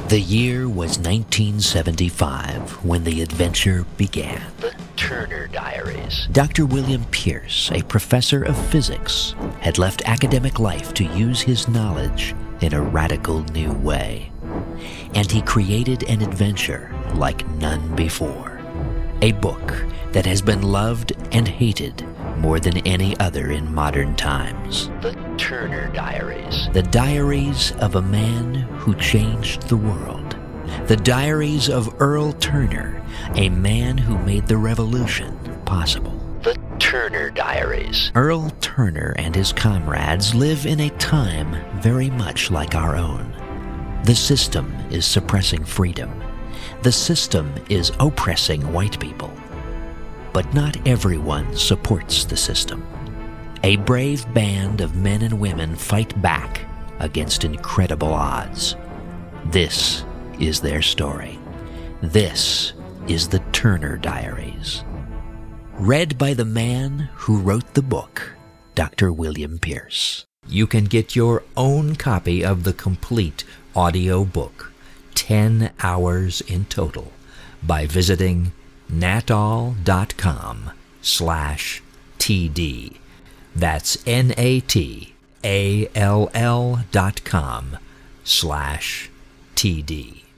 The year was 1975 when the adventure began. The Turner Diaries. Dr. William Pierce, a professor of physics, had left academic life to use his knowledge in a radical new way. And he created an adventure like none before. A book that has been loved and hated more than any other in modern times. The Turner Diaries. The diaries of a man who changed the world. The diaries of Earl Turner, a man who made the revolution possible. The Turner Diaries. Earl Turner and his comrades live in a time very much like our own. The system is suppressing freedom. The system is oppressing white people. But not everyone supports the system. A brave band of men and women fight back against incredible odds. This is their story. This is the Turner Diaries. Read by the man who wrote the book, Dr. William Pierce. You can get your own copy of the complete audio book, 10 hours in total, by visiting natall.com/TD. That's NATALL.com/TD.